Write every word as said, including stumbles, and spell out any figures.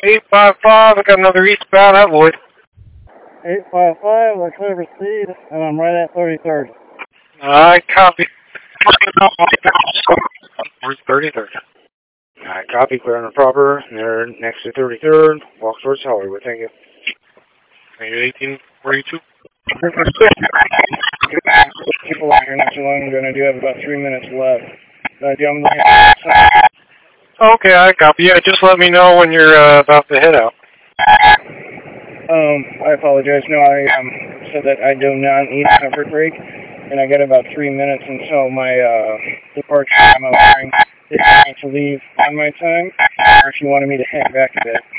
eight five five, I got another eastbound at Lloyd. eight five five, I clear proceed, and I'm right at thirty-third. I copy. Where's thirty-third? I copy, clear on the proper. They're next to thirty-third. Walk towards Hollywood, thank you. eighteen forty-two. People out here not too long ago, and I do have about three minutes left. Uh, do you want me to head Okay, I copy. Yeah, just let me know when you're uh, about to head out. Um, I apologize. No, I um, said that I do not need a comfort break, and I got about three minutes until my uh, departure time. I'm going to leave on my time, or if you wanted me to head back a bit.